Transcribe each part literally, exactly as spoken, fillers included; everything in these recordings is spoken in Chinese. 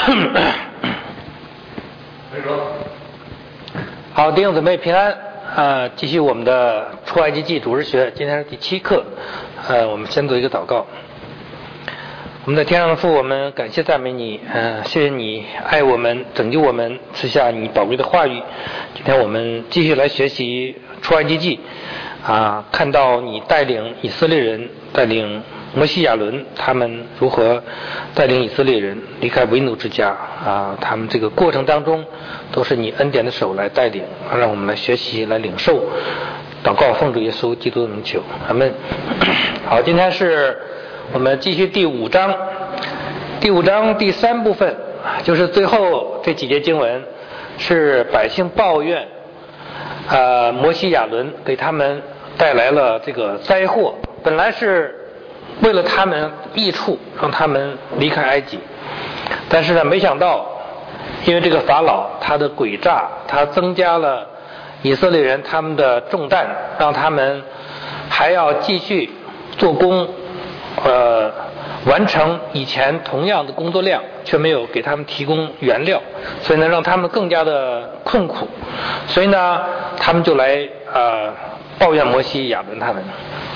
好，弟兄姊妹平安。呃，继续我们的出埃及记主日学，今天是第七课。呃，我们先做一个祷告。我们在天上的父，我们感谢赞美你，呃，谢谢你爱我们，拯救我们，赐下你宝贵的话语。今天我们继续来学习出埃及记，啊，看到你带领以色列人，带领摩西亚伦他们如何带领以色列人离开为奴之家啊，他们这个过程当中都是你恩典的手来带领，让我们来学习来领受。祷告奉主耶稣基督的名求，阿们。好，今天是我们继续第五章，第五章第三部分，就是最后这几节经文，是百姓抱怨呃摩西亚伦给他们带来了这个灾祸，本来是为了他们益处，让他们离开埃及，但是呢，没想到因为这个法老他的诡诈，他增加了以色列人他们的重担，让他们还要继续做工，呃，完成以前同样的工作量，却没有给他们提供原料，所以呢，让他们更加的困苦，所以呢，他们就来呃抱怨摩西亚伦他们。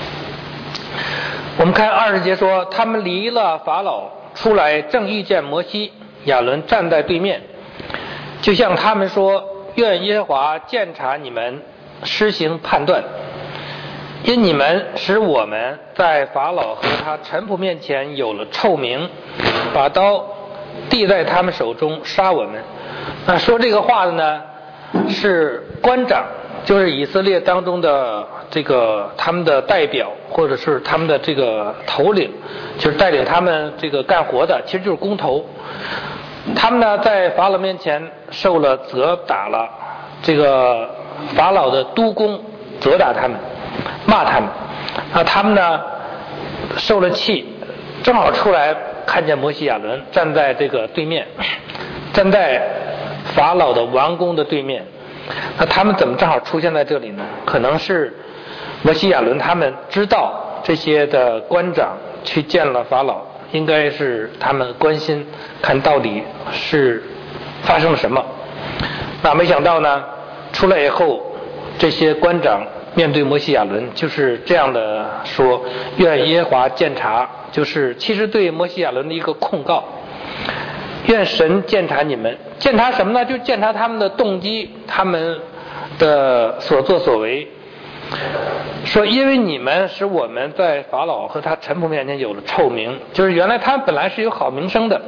我们看二十节说，他们离了法老出来，正遇见摩西亚伦站在对面，就向他们说，愿耶和华鉴察你们，施行判断，因你们使我们在法老和他臣仆面前有了臭名，把刀递在他们手中杀我们。那说这个话的呢是官长，就是以色列当中的这个他们的代表，或者是他们的这个头领，就是带领他们这个干活的，其实就是工头。他们呢在法老面前受了责打了，这个法老的督工责打他们，骂他们，啊，他们呢受了气，正好出来看见摩西亚伦站在这个对面，站在法老的王宫的对面。那他们怎么正好出现在这里呢？可能是摩西亚伦他们知道这些的官长去见了法老，应该是他们关心看到底是发生了什么。那没想到呢，出来以后这些官长面对摩西亚伦就是这样的说，愿耶和华鉴察，就是其实对摩西亚伦的一个控告，愿神鉴察你们。鉴察什么呢？就鉴察他们的动机，他们的所作所为。说因为你们使我们在法老和他臣仆面前有了臭名，就是原来他们本来是有好名声的，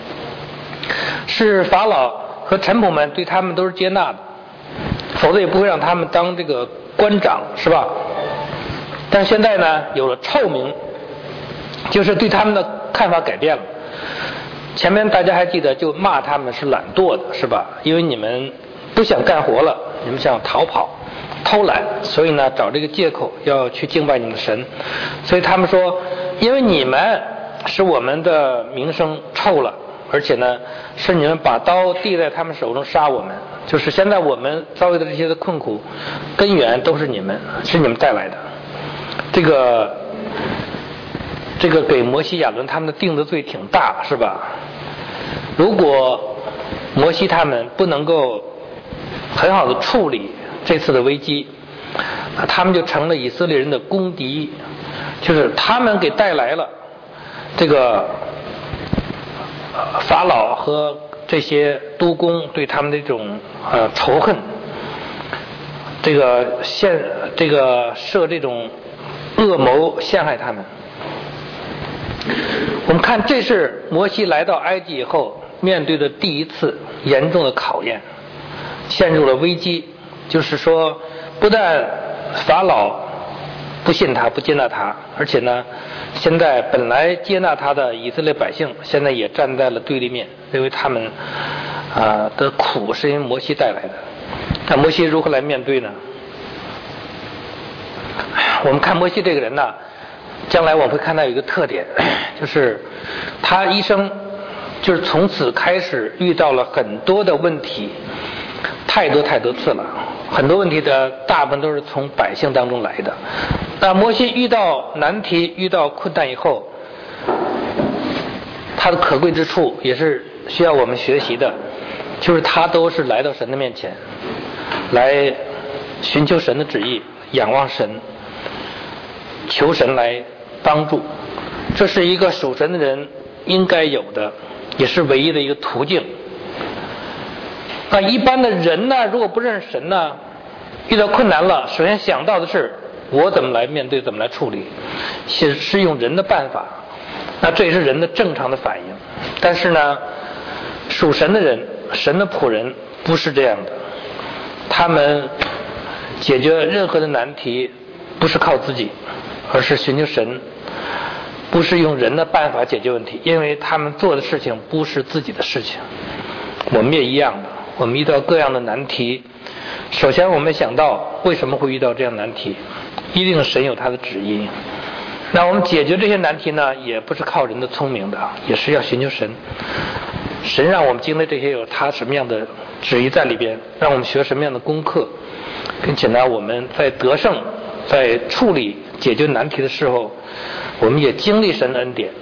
是法老和臣仆们对他们都是接纳的，否则也不会让他们当这个官长，是吧？但现在呢有了臭名，就是对他们的看法改变了。前面大家还记得就骂他们是懒惰的，是吧？因为你们不想干活了，你们想逃跑偷懒，所以呢找这个借口要去敬拜你们的神。所以他们说，因为你们使我们的名声臭了，而且呢是你们把刀递在他们手中杀我们，就是现在我们遭遇的这些的困苦根源都是你们，是你们带来的。这个这个给摩西亚伦他们的定的罪挺大，是吧？如果摩西他们不能够很好的处理这次的危机，那他们就成了以色列人的公敌，就是他们给带来了这个法老和这些督工对他们的这种呃仇恨，这个陷这个设这种恶谋陷害他们。我们看，这是摩西来到埃及以后面对的第一次严重的考验，陷入了危机。就是说，不但法老不信他，不接纳他，而且呢，现在本来接纳他的以色列百姓，现在也站在了对立面，认为他们啊、呃、的苦是因为摩西带来的。那摩西如何来面对呢？我们看摩西这个人呢，将来我们会看到有一个特点，就是他一生就是从此开始遇到了很多的问题，太多太多次了，很多问题的大部分都是从百姓当中来的。那摩西遇到难题遇到困难以后，他的可贵之处也是需要我们学习的，就是他都是来到神的面前，来寻求神的旨意，仰望神，求神来帮助。这是一个属神的人应该有的，也是唯一的一个途径。那一般的人呢，如果不认识神呢，遇到困难了，首先想到的是我怎么来面对，怎么来处理，是是用人的办法。那这也是人的正常的反应。但是呢，属神的人，神的仆人不是这样的，他们解决任何的难题不是靠自己，而是寻求神，不是用人的办法解决问题，因为他们做的事情不是自己的事情。我们也一样的，我们遇到各样的难题，首先我们想到为什么会遇到这样的难题，一定神有他的旨意。那我们解决这些难题呢，也不是靠人的聪明的，也是要寻求神。神让我们经历这些，有他什么样的旨意在里边，让我们学什么样的功课，并且呢，我们在得胜，在处理解决难题的时候，我们也经历神的恩典。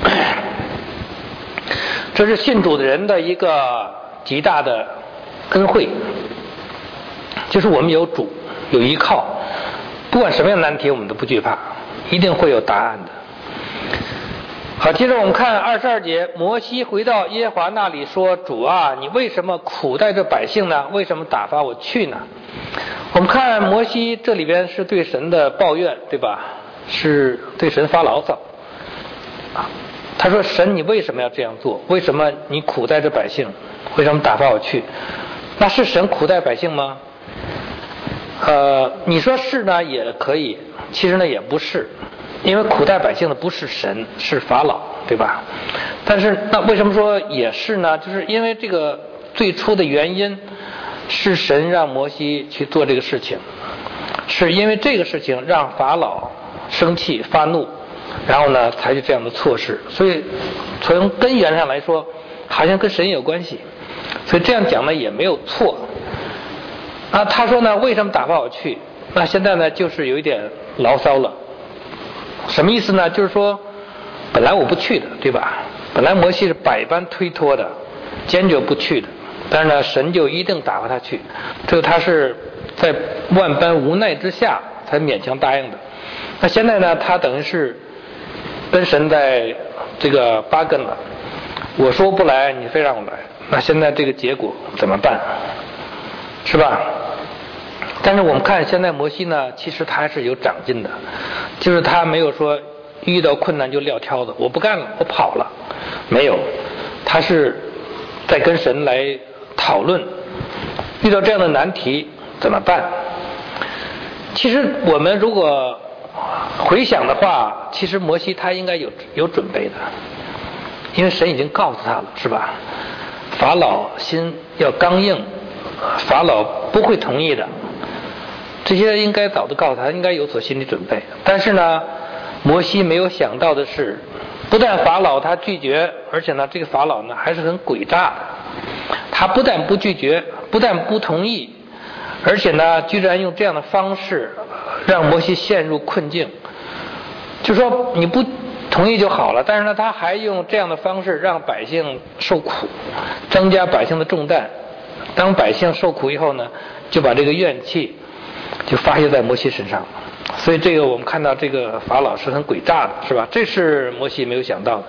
这是信主的人的一个极大的恩惠，就是我们有主，有依靠，不管什么样的难题我们都不惧怕，一定会有答案的。好，接着我们看二十二节，摩西回到耶和华那里说，主啊，你为什么苦待这百姓呢？为什么打发我去呢？我们看摩西这里边是对神的抱怨，对吧？是对神发牢骚。他说，神你为什么要这样做？为什么你苦待这百姓？为什么打发我去？那是神苦待百姓吗？呃，你说是呢也可以，其实呢也不是，因为苦待百姓的不是神，是法老，对吧？但是那为什么说也是呢？就是因为这个最初的原因是神让摩西去做这个事情，是因为这个事情让法老生气发怒，然后呢采取这样的措施，所以从根源上来说好像跟神有关系，所以这样讲呢也没有错。啊，他说呢，为什么打发我去？那现在呢，就是有一点牢骚了。什么意思呢？就是说，本来我不去的，对吧？本来摩西是百般推脱的，坚决不去的。但是呢，神就一定打发他去，这个他是在万般无奈之下才勉强答应的。那现在呢，他等于是跟神在这个八根了。我说不来，你非让我来，那现在这个结果怎么办？是吧？但是我们看现在摩西呢，其实他还是有长进的，就是他没有说遇到困难就撂挑子，我不干了，我跑了，没有，他是在跟神来讨论，遇到这样的难题怎么办？其实我们如果回想的话，其实摩西他应该有有准备的，因为神已经告诉他了，是吧？法老心要刚硬，法老不会同意的，这些应该早都告诉他，应该有所心理准备。但是呢，摩西没有想到的是，不但法老他拒绝，而且呢，这个法老呢还是很诡诈的。他不但不拒绝，不但不同意，而且呢，居然用这样的方式让摩西陷入困境。就说你不同意就好了，但是呢，他还用这样的方式让百姓受苦，增加百姓的重担。当百姓受苦以后呢，就把这个怨气就发泄在摩西身上。所以这个我们看到这个法老是很诡诈的，是吧？这是摩西没有想到的。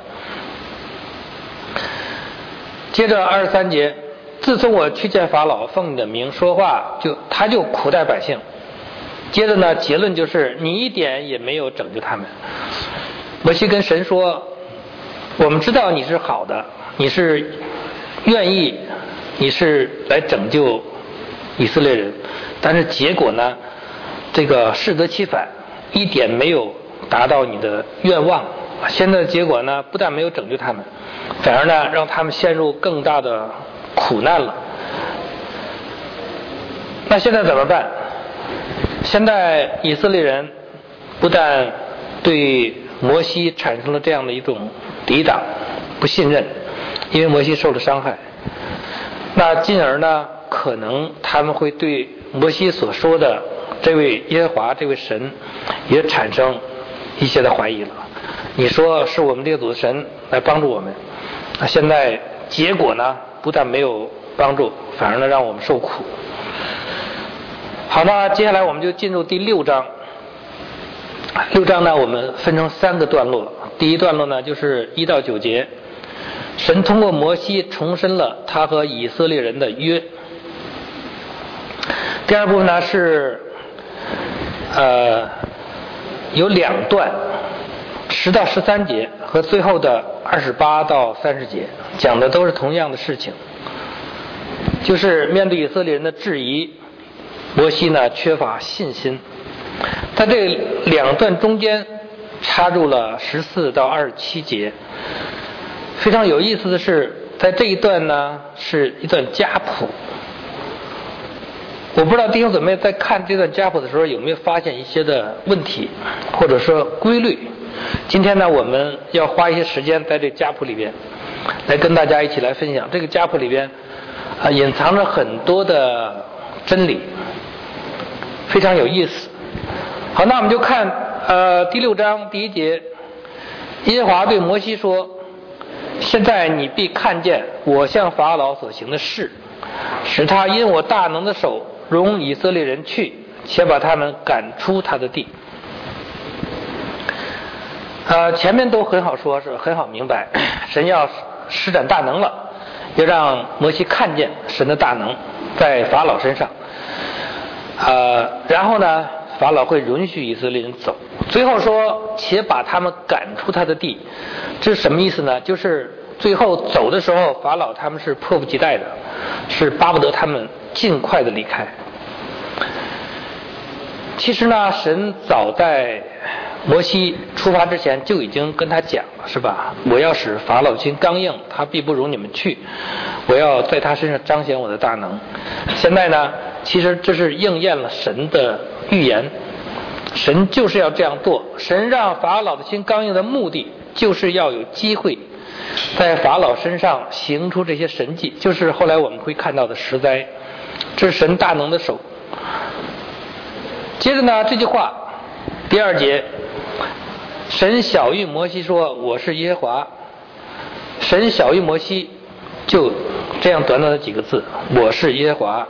接着二十三节，自从我去见法老，奉你的名说话，就他就苦待百姓。接着呢，结论就是你一点也没有拯救他们。摩西跟神说，我们知道你是好的，你是愿意，你是来拯救以色列人，但是结果呢，这个适得其反，一点没有达到你的愿望。现在的结果呢，不但没有拯救他们，反而呢让他们陷入更大的苦难了。那现在怎么办？现在以色列人不但对摩西产生了这样的一种抵挡、不信任，因为摩西受了伤害，那进而呢，可能他们会对摩西所说的这位耶和华这位神也产生一些的怀疑了。你说是我们列祖的神来帮助我们，那现在结果呢不但没有帮助，反而呢让我们受苦。好，那接下来我们就进入第六章。六章呢我们分成三个段落，第一段落呢就是一到九节，神通过摩西重申了他和以色列人的约。第二部分呢是呃有两段，十到十三节和最后的二十八到三十节，讲的都是同样的事情，就是面对以色列人的质疑，摩西呢缺乏信心。在这两段中间插入了十四到二十七节。非常有意思的是，在这一段呢是一段家谱。我不知道弟兄姊妹在看这段家谱的时候有没有发现一些的问题或者说规律。今天呢我们要花一些时间在这家谱里边来跟大家一起来分享。这个家谱里边啊隐藏着很多的真理，非常有意思。好，那我们就看呃第六章第一节，耶和华对摩西说：现在你必看见我向法老所行的事，使他因我大能的手容以色列人去，且把他们赶出他的地。呃，前面都很好说，是很好明白，神要施展大能了，要让摩西看见神的大能在法老身上。呃，然后呢法老会允许以色列人走，最后说且把他们赶出他的地。这是什么意思呢？就是最后走的时候，法老他们是迫不及待的，是巴不得他们尽快的离开。其实呢神早在摩西出发之前就已经跟他讲了，是吧？我要使法老心刚硬，他必不容你们去，我要在他身上彰显我的大能。现在呢其实这是应验了神的预言，神就是要这样做。神让法老的心刚硬的目的就是要有机会在法老身上行出这些神迹，就是后来我们会看到的十灾，这是神大能的手。接着呢这句话第二节，神晓谕摩西说我是耶和华。神晓谕摩西就这样短短的几个字，我是耶和华。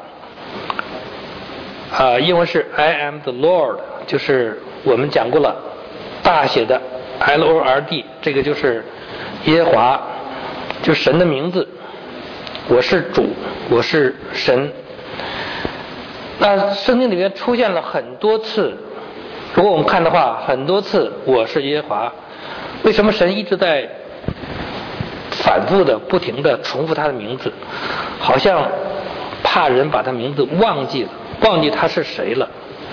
啊、呃，英文是 I am the Lord， 就是我们讲过了，大写的 L O R D， 这个就是耶和华，就是神的名字。我是主，我是神。那圣经里面出现了很多次，如果我们看的话，很多次我是耶和华。为什么神一直在反复的不停的重复他的名字，好像怕人把他名字忘记了，忘记他是谁了。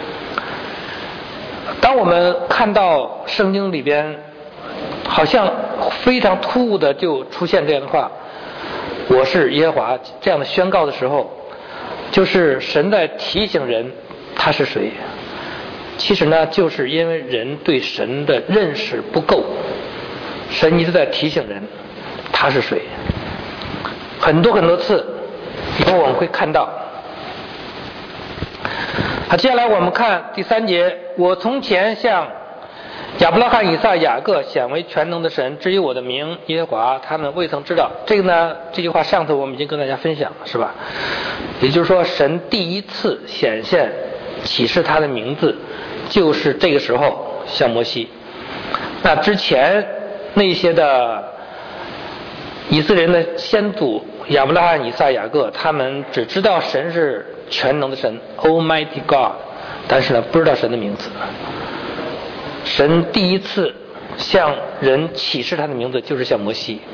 当我们看到圣经里边好像非常突兀的就出现这样的话，我是耶和华这样的宣告的时候，就是神在提醒人他是谁。其实呢就是因为人对神的认识不够，神一直在提醒人他是谁。很多很多次以后我们会看到。好，接下来我们看第三节，我从前向亚伯拉罕、以撒、雅各显为全能的神，至于我的名耶和华，他们未曾知道。这个呢这句话上头我们已经跟大家分享了，是吧？也就是说神第一次显现启示他的名字就是这个时候向摩西。那之前那些的以色列人的先祖亚伯拉罕、以撒、雅各，他们只知道神是全能的神 Almighty God， 但是呢不知道神的名字。神第一次向人启示他的名字就是向摩西。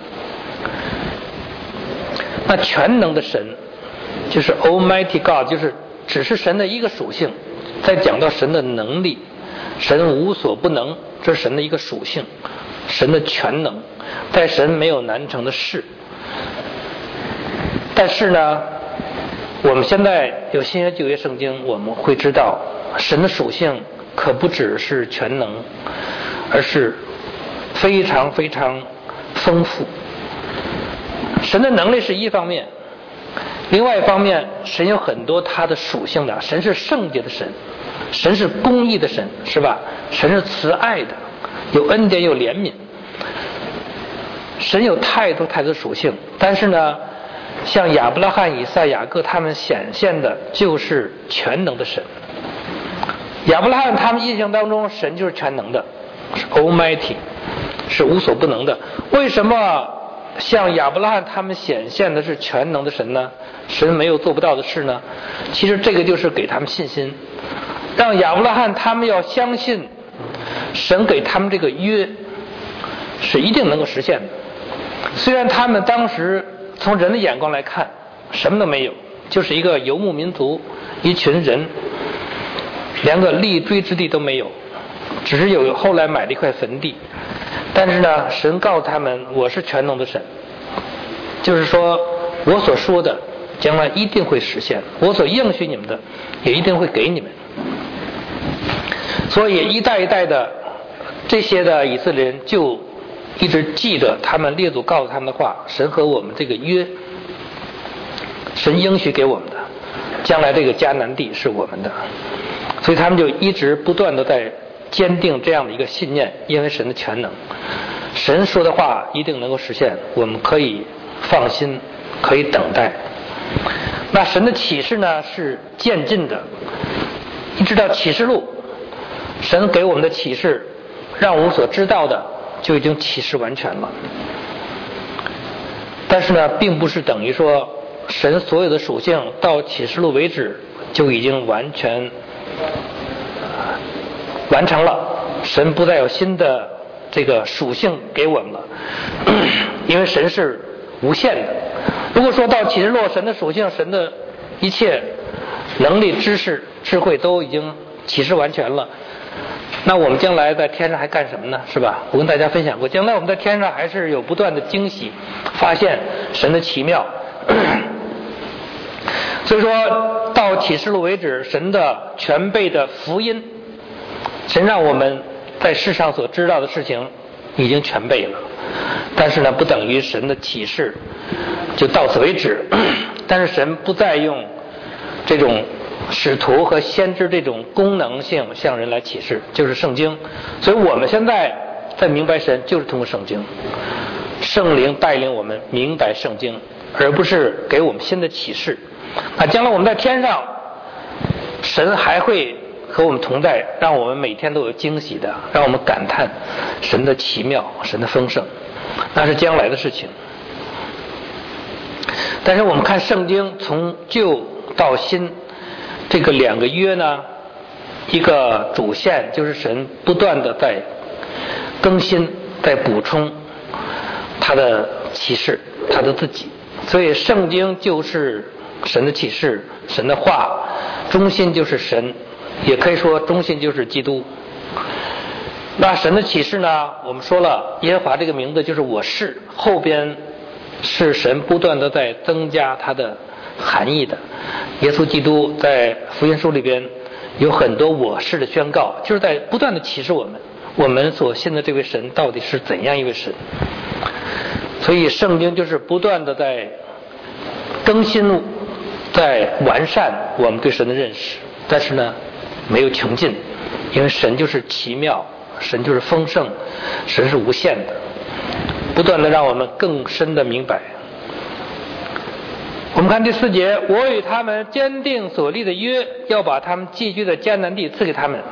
那全能的神就是 Almighty God， 就是只是神的一个属性。在讲到神的能力，神无所不能，这是神的一个属性，神的全能，在神没有难成的事。但是呢我们现在有新约旧约圣经，我们会知道神的属性可不只是全能，而是非常非常丰富。神的能力是一方面，另外一方面神有很多他的属性的。神是圣洁的神，神是公义的神，是吧？神是慈爱的，有恩典有怜悯。 神有太多太多属性，但是呢，像亚伯拉罕、以撒、雅各他们显现的就是全能的神。亚伯拉罕他们印象当中，神就是全能的，是 Almighty， 是无所不能的。为什么像亚伯拉罕他们显现的是全能的神呢？神没有做不到的事呢？其实这个就是给他们信心，让亚伯拉罕他们要相信神给他们这个约是一定能够实现的。虽然他们当时从人的眼光来看什么都没有，就是一个游牧民族，一群人连个立锥之地都没有，只是有后来买了一块坟地。但是呢，神告诉他们，我是全能的神，就是说我所说的将来一定会实现，我所应许你们的也一定会给你们。所以一代一代的这些的以色列人就一直记得他们列祖告诉他们的话，神和我们这个约，神应许给我们的，将来这个迦南地是我们的。所以他们就一直不断的在坚定这样的一个信念，因为神的全能，神说的话一定能够实现，我们可以放心，可以等待。那神的启示呢是渐进的，一直到启示录，神给我们的启示让我们所知道的就已经启示完全了。但是呢，并不是等于说神所有的属性到启示录为止就已经完全完成了，神不再有新的这个属性给我们了，因为神是无限的。如果说到启示录，神的属性、神的一切能力、知识、智慧都已经启示完全了，那我们将来在天上还干什么呢？是吧？我跟大家分享过，将来我们在天上还是有不断的惊喜，发现神的奇妙。所以说到启示录为止，神的全备的福音，神让我们在世上所知道的事情已经全备了，但是呢，不等于神的启示就到此为止。但是神不再用这种使徒和先知这种功能性向人来启示，就是圣经。所以我们现在在明白神，就是通过圣经，圣灵带领我们明白圣经，而不是给我们新的启示。那将来我们在天上，神还会和我们同在，让我们每天都有惊喜的，让我们感叹神的奇妙、神的丰盛，那是将来的事情。但是我们看圣经从旧到新这个两个约呢，一个主线就是神不断的在更新，在补充他的启示，他的自己。所以圣经就是神的启示，神的话，中心就是神，也可以说中心就是基督。那神的启示呢，我们说了，耶和华这个名字就是我是，后边是神不断的在增加它的含义的。耶稣基督在福音书里边有很多我是的宣告，就是在不断的启示我们，我们所信的这位神到底是怎样一位神。所以圣经就是不断的在更新，在完善我们对神的认识，但是呢没有穷尽，因为神就是奇妙，神就是丰盛，神是无限的，不断的让我们更深的明白。我们看第四节，我与他们坚定所立的约，要把他们寄居的迦南地赐给他们。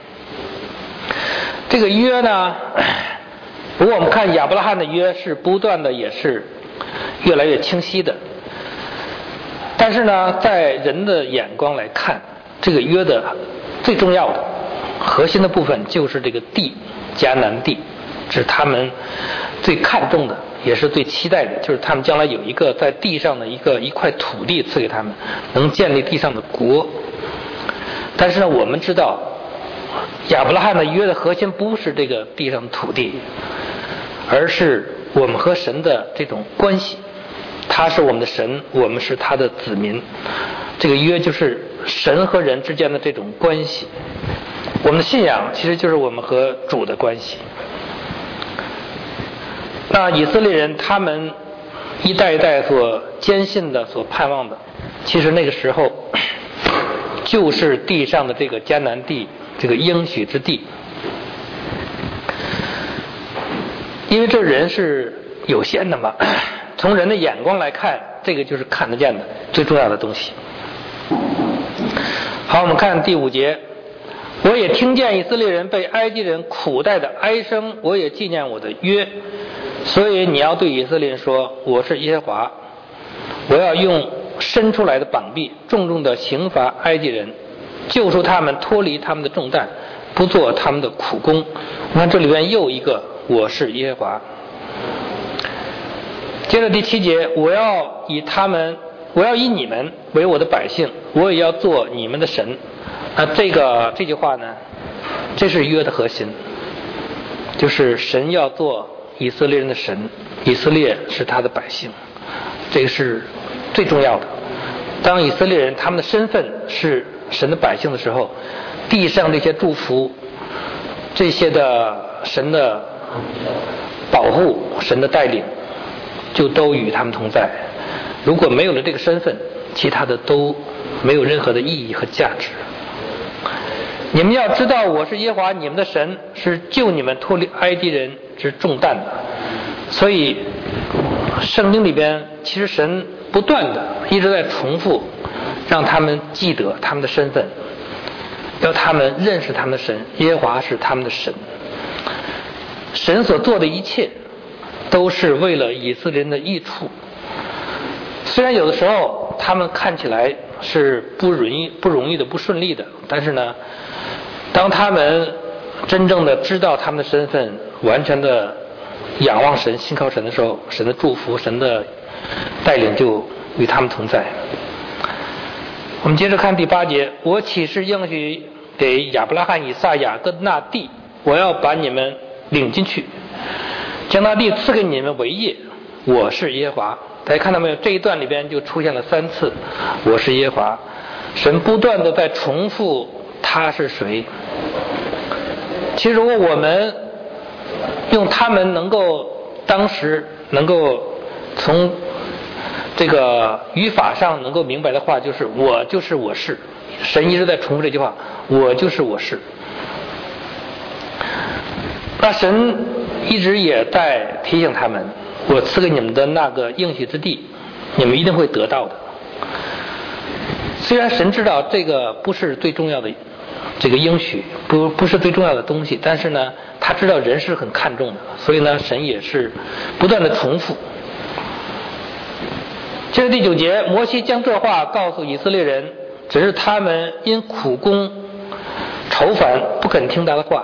这个约呢，如果我们看亚伯拉罕的约是不断的，也是越来越清晰的，但是呢在人的眼光来看，这个约的最重要的核心的部分就是这个地，迦南地，是他们最看重的，也是最期待的，就是他们将来有一个在地上的一个一块土地赐给他们，能建立地上的国。但是呢我们知道亚伯拉罕的约的核心不是这个地上的土地，而是我们和神的这种关系，他是我们的神，我们是他的子民。这个约就是神和人之间的这种关系，我们的信仰其实就是我们和主的关系。那以色列人他们一代一代所坚信的、所盼望的，其实那个时候就是地上的这个迦南地，这个应许之地。因为这人是有限的嘛。从人的眼光来看，这个就是看得见的最重要的东西。好，我们看第五节。我也听见以色列人被埃及人苦待的哀声，我也纪念我的约。所以你要对以色列人说，我是耶和华，我要用伸出来的膀臂重重的刑罚埃及人，救赎他们脱离他们的重担，不做他们的苦工。我看这里边又一个我是耶和华。接着第七节，我要以他们我要以你们为我的百姓，我也要做你们的神。啊，这个这句话呢，这是约的核心，就是神要做以色列人的神，以色列是他的百姓，这个是最重要的。当以色列人他们的身份是神的百姓的时候，地上这些祝福，这些的神的保护，神的带领，就都与他们同在。如果没有了这个身份，其他的都没有任何的意义和价值。你们要知道，我是耶和华你们的神，是救你们脱离埃及人之重担的。所以圣经里边其实神不断的一直在重复，让他们记得他们的身份，要他们认识他们的神，耶和华是他们的神。神所做的一切都是为了以色列人的益处。虽然有的时候他们看起来是不容易不容易的不顺利的，但是呢，当他们真正的知道他们的身份，完全的仰望神信靠神的时候，神的祝福神的带领就与他们同在。我们接着看第八节，我岂是应许给亚伯拉罕以撒雅各的那地，我要把你们领进去，将那地赐给你们为业，我是耶和华。大家看到没有，这一段里边就出现了三次我是耶和华。神不断的在重复他是谁。其实如果我们用他们能够当时能够从这个语法上能够明白的话，就是我就是我是。神一直在重复这句话，我就是我是。那神一直也在提醒他们，我赐给你们的那个应许之地，你们一定会得到的。虽然神知道这个不是最重要的这个应许，不不是最重要的东西，但是呢，他知道人是很看重的，所以呢，神也是不断的重复。接着第九节，摩西将这话告诉以色列人，只是他们因苦功愁烦，不肯听他的话。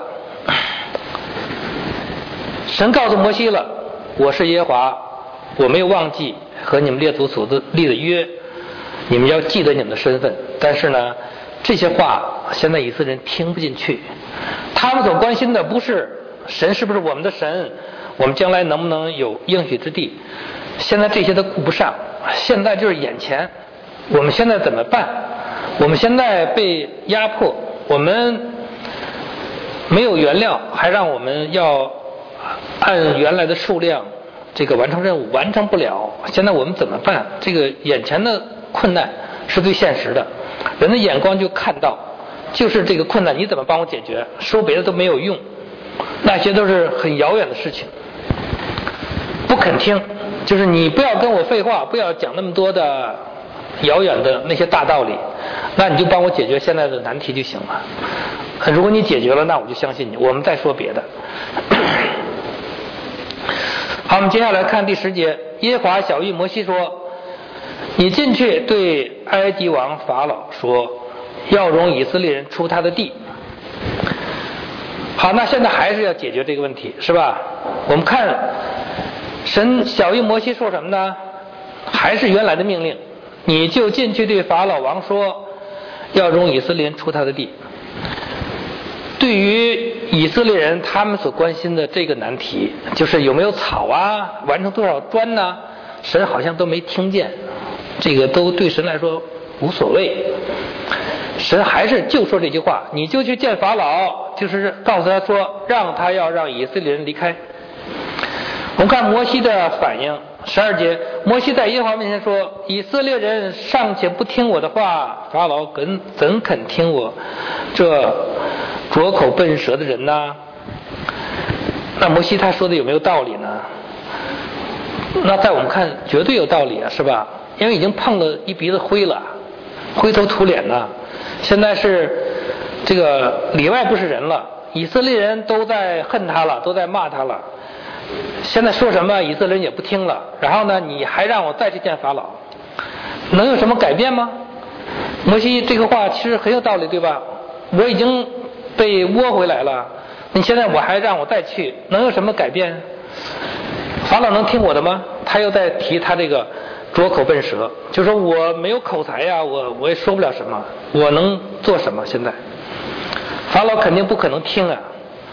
神告诉摩西了，我是耶和华，我没有忘记和你们列祖所立的约，你们要记得你们的身份。但是呢，这些话现在以色列人听不进去，他们所关心的不是神是不是我们的神，我们将来能不能有应许之地，现在这些都顾不上，现在就是眼前，我们现在怎么办？我们现在被压迫，我们没有原料，还让我们要按原来的数量这个完成任务，完成不了，现在我们怎么办？这个眼前的困难是最现实的，人的眼光就看到就是这个困难，你怎么帮我解决？说别的都没有用，那些都是很遥远的事情，不肯听，就是你不要跟我废话，不要讲那么多的遥远的那些大道理，那你就帮我解决现在的难题就行了。如果你解决了，那我就相信你，我们再说别的。好，我们接下来看第十节，耶和华晓谕摩西说，你进去对埃及王法老说，要容以色列人出他的地。好，那现在还是要解决这个问题，是吧？我们看神晓谕摩西说什么呢？还是原来的命令，你就进去对法老王说，要容以色列人出他的地。对于以色列人他们所关心的这个难题，就是有没有草啊，完成多少砖呢、啊？神好像都没听见，这个都对神来说无所谓。神还是就说这句话，你就去见法老，就是告诉他说，让他要让以色列人离开。我们看摩西的反应，十二节，摩西在耶和华面前说，以色列人尚且不听我的话，法老怎怎肯听我这拙口笨舌的人呢？那摩西他说的有没有道理呢？ 那在我们看绝对有道理啊，是吧？因为已经碰了一鼻子灰了，灰头土脸了。现在是这个里外不是人了，以色列人都在恨他了，都在骂他了。现在说什么以色列人也不听了，然后呢，你还让我再去见法老，能有什么改变吗？摩西这个话其实很有道理，对吧？我已经被窝回来了，你现在我还让我再去，能有什么改变？法老能听我的吗？他又在提他这个拙口笨舌，就说我没有口才呀，我我也说不了什么，我能做什么？现在法老肯定不可能听啊。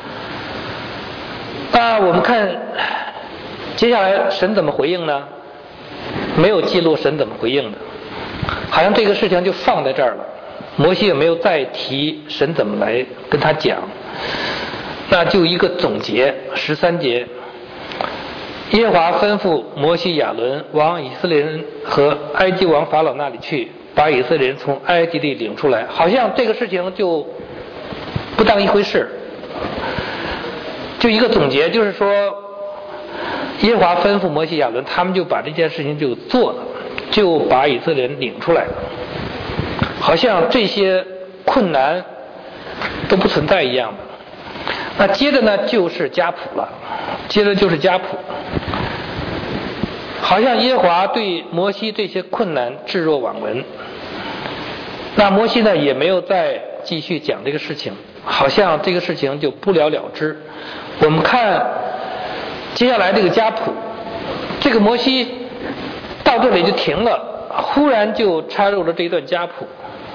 那我们看接下来神怎么回应呢？没有记录神怎么回应的，好像这个事情就放在这儿了。摩西也没有再提神怎么来跟他讲，那就一个总结，十三节。耶和华吩咐摩西亚伦往以色列人和埃及王法老那里去，把以色列人从埃及地领出来，好像这个事情就不当一回事。就一个总结，就是说耶和华吩咐摩西亚伦，他们就把这件事情就做了，就把以色列人领出来了，好像这些困难都不存在一样的。那接着呢就是家谱了，接着就是家谱，好像耶和华对摩西这些困难置若罔闻。那摩西呢也没有再继续讲这个事情，好像这个事情就不了了之。我们看接下来这个家谱，这个摩西到这里就停了，忽然就插入了这一段家谱，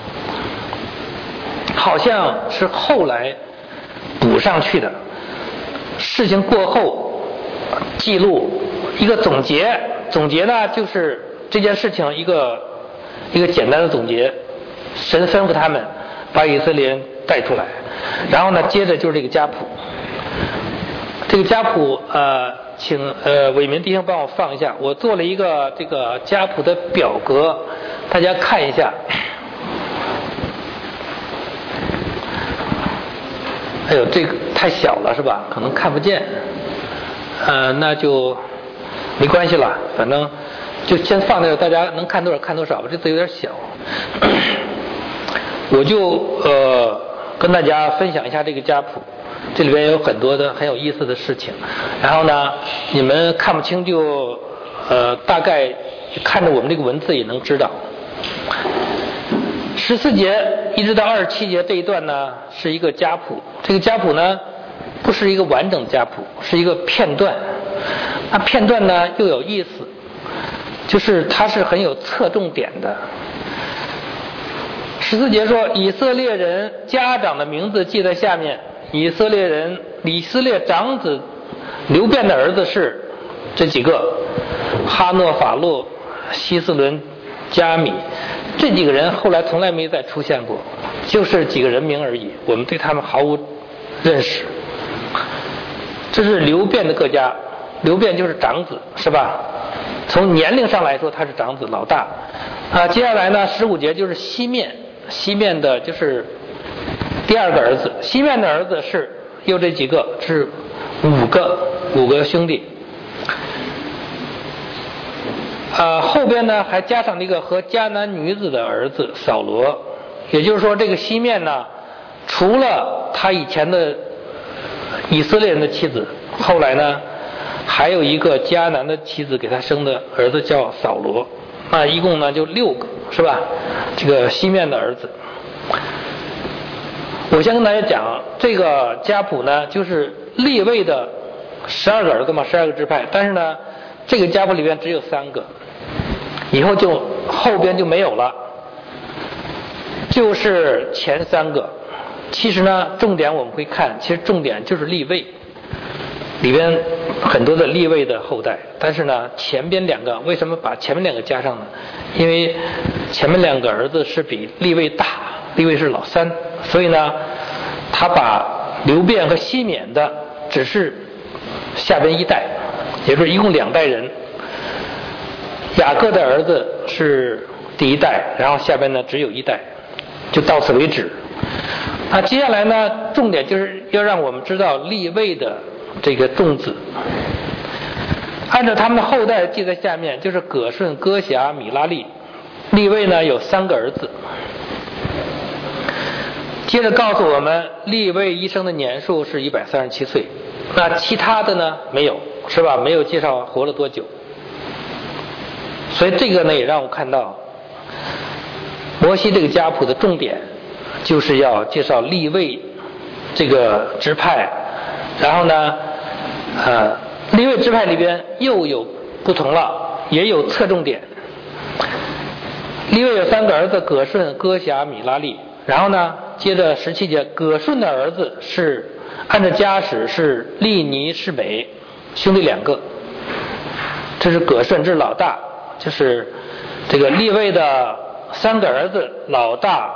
好像是后来补上去的。事情过后记录一个总结，总结呢就是这件事情一个一个简单的总结，神吩咐他们把以色列人带出来，然后呢接着就是这个家谱。这个家谱呃请呃伟民弟兄帮我放一下，我做了一个这个家谱的表格，大家看一下。哎呦，这个太小了是吧？可能看不见。呃，那就没关系了，反正就先放在这，大家能看多少看多少吧。这字有点小，我就呃跟大家分享一下这个家谱。这里边有很多的很有意思的事情，然后呢，你们看不清就呃大概看着我们这个文字也能知道。十四节一直到二十七节这一段呢是一个家谱，这个家谱呢不是一个完整家谱，是一个片段。那片段呢又有意思，就是它是很有侧重点的。十四节说以色列人家长的名字记在下面，以色列人以色列长子流便的儿子是这几个：哈诺、法洛、希斯伦、加米。这几个人后来从来没再出现过，就是几个人名而已，我们对他们毫无认识。这是流便的各家，流便就是长子，是吧？从年龄上来说他是长子老大啊。接下来呢十五节就是西面，西面的就是第二个儿子，西面的儿子是又这几个，是五个五个兄弟。呃，后边呢还加上一个和迦南女子的儿子扫罗，也就是说这个西面呢，除了他以前的以色列人的妻子，后来呢还有一个迦南的妻子给他生的儿子叫扫罗，那一共呢就六个，是吧？这个西面的儿子。我先跟大家讲，这个家谱呢就是利未的十二个儿子嘛，十二个支派，但是呢这个家谱里边只有三个，以后就后边就没有了，就是前三个。其实呢重点我们会看，其实重点就是利未里边很多的利未的后代，但是呢前边两个为什么把前面两个加上呢？因为前面两个儿子是比利未大，利未是老三，所以呢他把流便和西缅的只是下边一代，也就是一共两代人。雅各的儿子是第一代，然后下边呢只有一代，就到此为止。那接下来呢重点就是要让我们知道利未的这个众子。 按照他们的后代记在下面，就是葛顺、哥辖、米拉利。利未呢有三个儿子。接着告诉我们，利未一生的年数是一百三十七岁。那其他的呢没有，是吧？没有介绍活了多久。所以这个呢也让我看到摩西这个家谱的重点就是要介绍利未这个支派，然后呢呃利未支派里边又有不同了，也有侧重点。利未有三个儿子，葛顺、哥辖、米拉利。然后呢接着十七节，葛顺的儿子是按照家史是利尼、示每，兄弟两个。这是葛顺，这是老大，就是这个利未的三个儿子，老大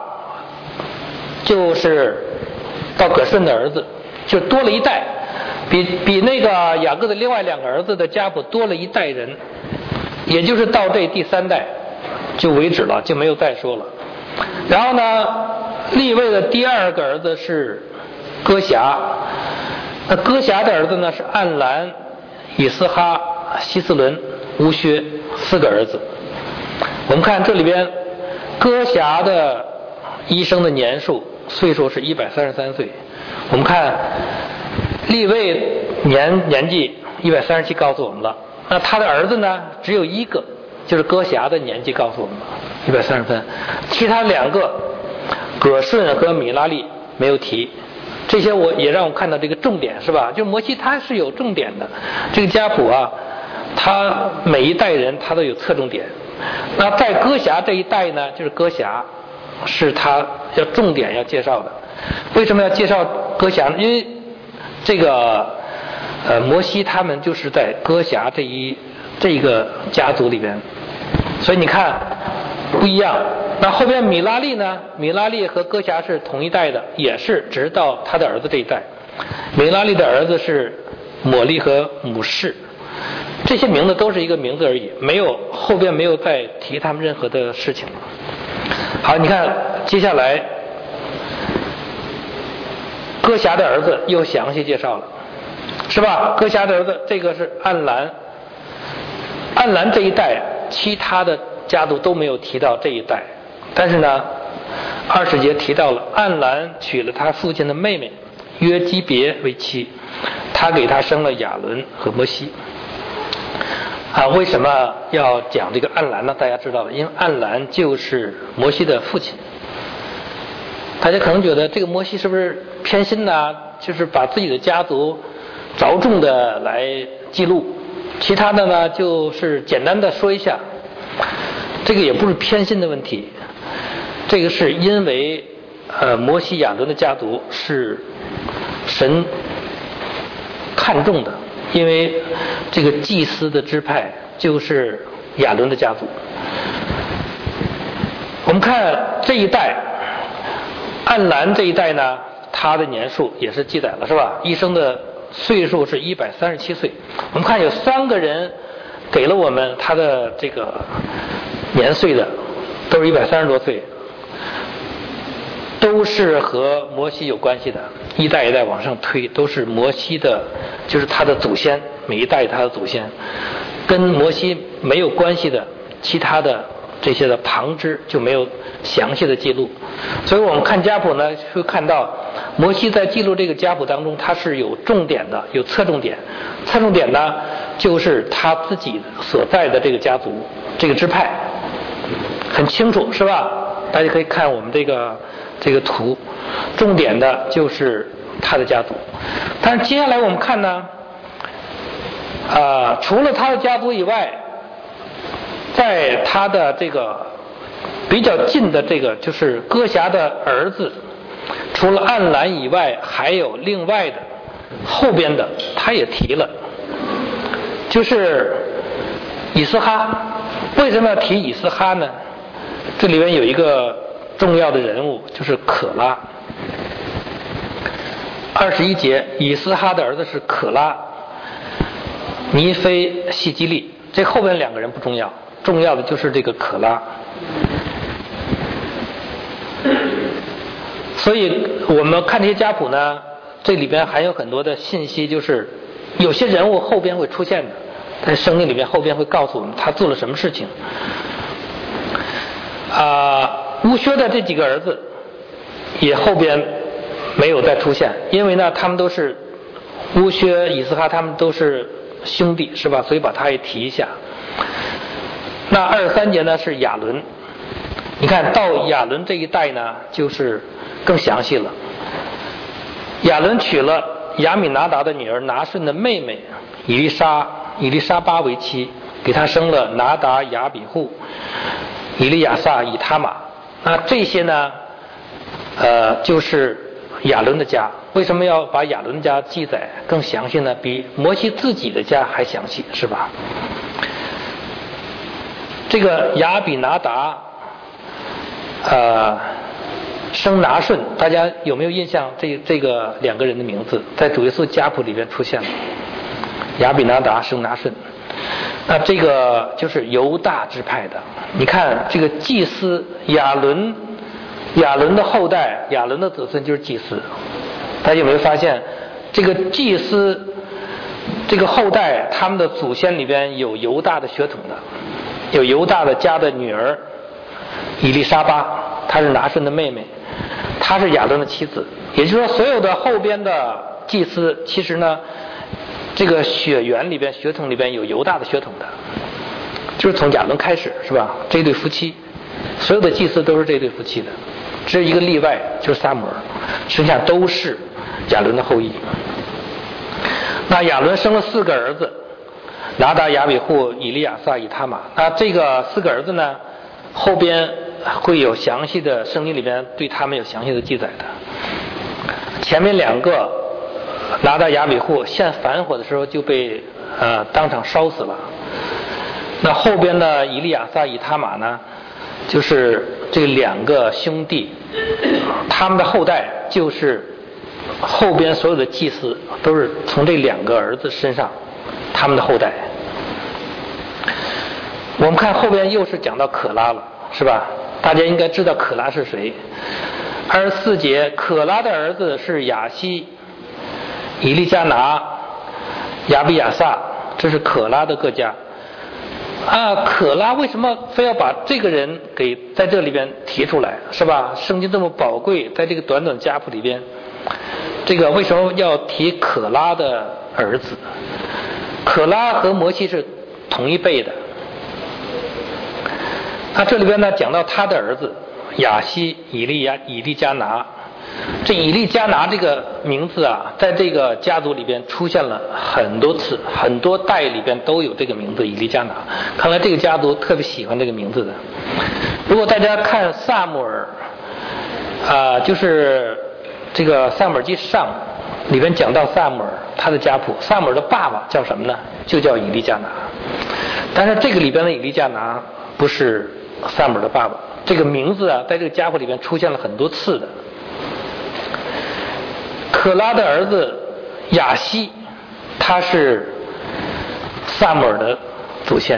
就是到葛顺的儿子，就多了一代，比比那个雅各的另外两个儿子的家谱多了一代人，也就是到这第三代就为止了，就没有再说了。然后呢利未的第二个儿子是哥辖，那哥辖的儿子呢是暗兰、以斯哈、希斯伦、乌薛，四个儿子。我们看这里边哥辖的一生的年数岁数是一百三十三岁。我们看利未年年纪一百三十七告诉我们了，那他的儿子呢只有一个，就是哥辖的年纪告诉我们了一百三十三，其他两个葛顺和米拉利没有提。这些我也让我看到这个重点，是吧？就摩西他是有重点的，这个家谱啊他每一代人他都有侧重点。那在哥辖这一代呢，就是哥辖是他要重点要介绍的。为什么要介绍哥辖呢？因为这个呃摩西他们就是在哥辖这一这一个家族里边，所以你看不一样。那后边米拉利呢，米拉利和哥辖是同一代的，也是直到他的儿子这一代。米拉利的儿子是抹利和母士，这些名字都是一个名字而已，没有后边没有再提他们任何的事情。好，你看接下来哥辖的儿子又详细介绍了，是吧？哥辖的儿子这个是暗兰，暗兰这一代其他的家族都没有提到这一代，但是呢二十节提到了暗兰娶了他父亲的妹妹约基别为妻，他给他生了亚伦和摩西。啊，为什么要讲这个暗兰呢？大家知道了，因为暗兰就是摩西的父亲。大家可能觉得这个摩西是不是偏心呢？就是把自己的家族着重的来记录，其他的呢就是简单的说一下。这个也不是偏心的问题，这个是因为呃摩西亚伦的家族是神看重的，因为这个祭司的支派就是亚伦的家族。我们看这一代暗兰这一代呢，他的年数也是记载了，是吧？一生的岁数是一百三十七岁。我们看有三个人给了我们他的这个年岁的，都是一百三十多岁，都是和摩西有关系的，一代一代往上推，都是摩西的，就是他的祖先，每一代他的祖先。跟摩西没有关系的其他的这些的旁支就没有详细的记录。所以我们看家谱呢，会看到摩西在记录这个家谱当中，他是有重点的，有侧重点。侧重点呢就是他自己所在的这个家族，这个支派很清楚，是吧？大家可以看我们这个这个图，重点的就是他的家族。但是接下来我们看呢啊、呃，除了他的家族以外，在他的这个比较近的这个就是哥辖的儿子，除了暗兰以外，还有另外的后边的他也提了，就是以斯哈。为什么要提以斯哈呢？这里面有一个重要的人物，就是可拉。二十一节，以斯哈的儿子是可拉、尼非、细基利。这后边两个人不重要，重要的就是这个可拉。所以我们看这些家谱呢，这里边还有很多的信息，就是有些人物后边会出现的， 在圣经里面后边会告诉我们他做了什么事情。啊，乌薛的这几个儿子也后边没有再出现，因为呢他们都是乌薛、以斯哈，他们都是兄弟，是吧？所以把他也提一下。那二十三节呢是亚伦，你看到亚伦这一代呢就是更详细了。亚伦娶了亚米拿达的女儿拿顺的妹妹以利沙以利沙巴为妻，给他生了拿达、亚比户、以利亚撒、以他玛。那这些呢呃就是亚伦的家。为什么要把亚伦家记载更详细呢？比摩西自己的家还详细，是吧？这个亚比拿达呃生拿顺，大家有没有印象？这这个两个人的名字在主耶稣家谱里边出现了。亚比拿达生拿顺，那这个就是犹大支派的。你看这个祭司亚伦，亚伦的后代，亚伦的子孙就是祭司。大家有没有发现，这个祭司这个后代，他们的祖先里边有犹大的血统的，有犹大的家的女儿以利沙巴，她是拿顺的妹妹，她是亚伦的妻子。也就是说，所有的后边的祭司，其实呢，这个血缘里边、血统里边有犹大的血统的，就是从亚伦开始，是吧？这对夫妻，所有的祭司都是这对夫妻的，只有一个例外，就是撒母耳，实际上都是亚伦的后裔。那亚伦生了四个儿子，拿达、亚比户、以利亚撒、以他玛。那这个四个儿子呢，后边会有详细的，圣经里边对他们有详细的记载的。前面两个拿达、亚比户献反火的时候就被呃当场烧死了。那后边的以利亚撒、以他玛呢，就是这两个兄弟，他们的后代就是后边所有的祭司都是从这两个儿子身上，他们的后代。我们看后边又是讲到可拉了，是吧？大家应该知道可拉是谁。二十四节，可拉的儿子是亚西、以利加拿、亚比亚撒，这是可拉的各家。啊，可拉为什么非要把这个人给在这里边提出来，是吧？圣经这么宝贵，在这个短短家谱里边，这个为什么要提可拉的儿子？可拉和摩西是同一辈的。那这里边呢讲到他的儿子亚西、以利亚、以利加拿。这以利加拿这个名字啊，在这个家族里边出现了很多次，很多代里边都有这个名字以利加拿。看来这个家族特别喜欢这个名字的。如果大家看撒母耳啊、呃，就是这个撒母耳记上里边讲到撒母耳他的家谱，撒母耳的爸爸叫什么呢？就叫以利加拿。但是这个里边的以利加拿不是撒母耳的爸爸，这个名字啊，在这个家谱里边出现了很多次的。可拉的儿子亚西，他是撒母耳的祖先。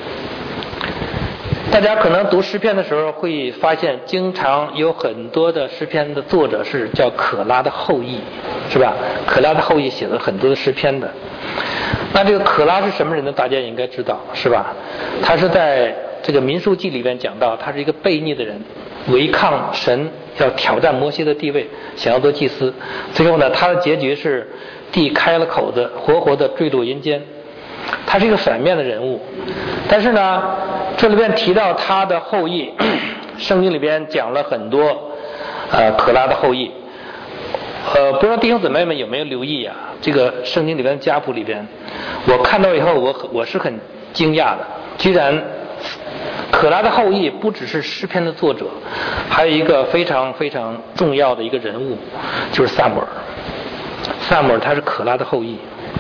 大家可能读诗篇的时候会发现，经常有很多的诗篇的作者是叫可拉的后裔，是吧？可拉的后裔写了很多的诗篇的。那这个可拉是什么人呢？大家也应该知道，是吧？他是在这个民数记里边讲到，他是一个悖逆的人，违抗神，要挑战摩西的地位，想要做祭司。最后呢，他的结局是地开了口子，活活的坠入阴间。他是一个反面的人物。但是呢，这里边提到他的后裔，圣经里边讲了很多呃可拉的后裔。呃，不知道弟兄姊妹们有没有留意啊？这个圣经里边家谱里边，我看到以后我我是很惊讶的，居然可拉的后裔不只是诗篇的作者，还有一个非常非常重要的一个人物，就是撒母耳。撒母耳他是可拉的后裔。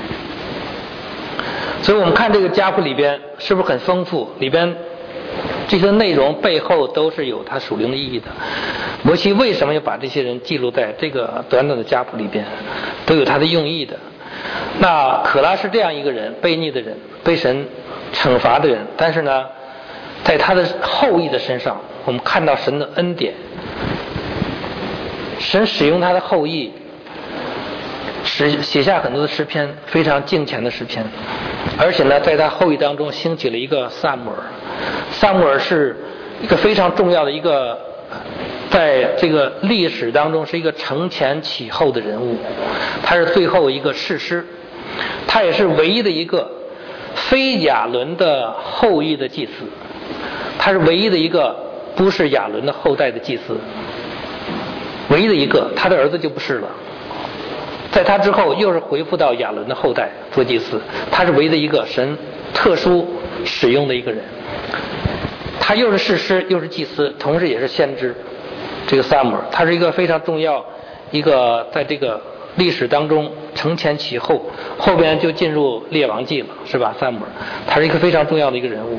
所以我们看这个家谱里边是不是很丰富？里边这些内容背后都是有它属灵的意义的。摩西为什么要把这些人记录在这个短短的家谱里边，都有它的用意的。那可拉是这样一个人，悖逆的人，被神惩罚的人，但是呢，在他的后裔的身上，我们看到神的恩典。神使用他的后裔， 诗写下很多的诗篇，非常敬虔的诗篇。而且呢，在他后裔当中兴起了一个撒母耳。撒母耳是一个非常重要的一个，在这个历史当中是一个承前启后的人物。他是最后一个士师，他也是唯一的一个非亚伦的后裔的祭司，他是唯一的一个不是亚伦的后代的祭司，唯一的一个，他的儿子就不是了。在他之后又是回复到亚伦的后代做祭司，他是唯一的一个神特殊使用的一个人。他又是士师又是祭司，同时也是先知。这个撒母耳他是一个非常重要一个在这个历史当中承前启后，后边就进入列王记了，是吧？撒母耳他是一个非常重要的一个人物。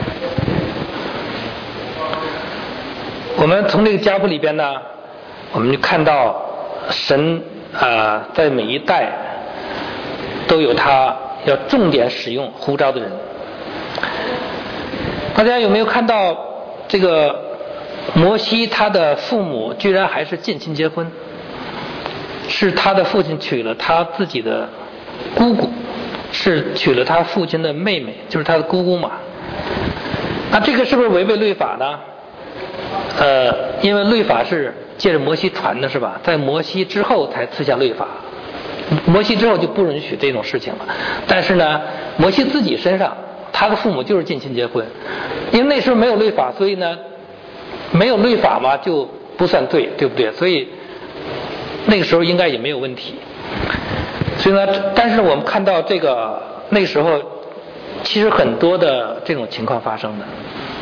我们从这个家谱里边呢，我们就看到神啊、呃，在每一代都有他要重点使用呼召的人。大家有没有看到这个摩西他的父母居然还是近亲结婚？是他的父亲娶了他自己的姑姑，是娶了他父亲的妹妹，就是他的姑姑嘛。那这个是不是违背律法呢？呃，因为律法是借着摩西传的，是吧？在摩西之后才赐下律法，摩西之后就不允许这种事情了。但是呢，摩西自己身上他的父母就是近亲结婚，因为那时候没有律法，所以呢没有律法嘛就不算罪，对不对？所以那个时候应该也没有问题。所以呢，但是我们看到这个那个时候其实很多的这种情况发生的。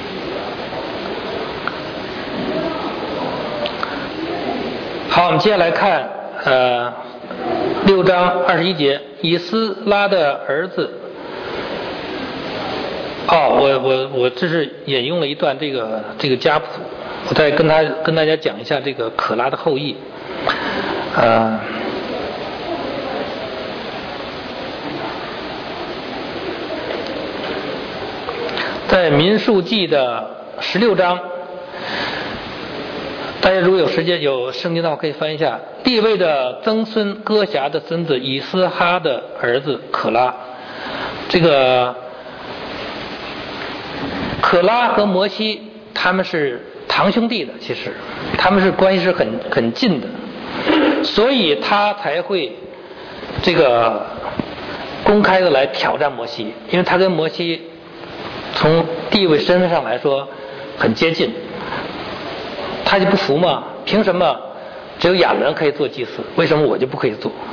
好，我们接下来看呃六章二十一节，以斯拉的儿子。哦，我我我这是引用了一段这个这个家谱，我再跟他跟大家讲一下这个可拉的后裔。呃，在民数记的十六章。大家如果有时间有圣经的话可以翻一下，利未的曾孙哥辖的孙子以斯哈的儿子可拉。这个可拉和摩西他们是堂兄弟的，其实他们是关系是很很近的，所以他才会这个公开的来挑战摩西，因为他跟摩西从地位身份上来说很接近。他就不服嘛？凭什么只有亚伦可以做祭司，为什么我就不可以做？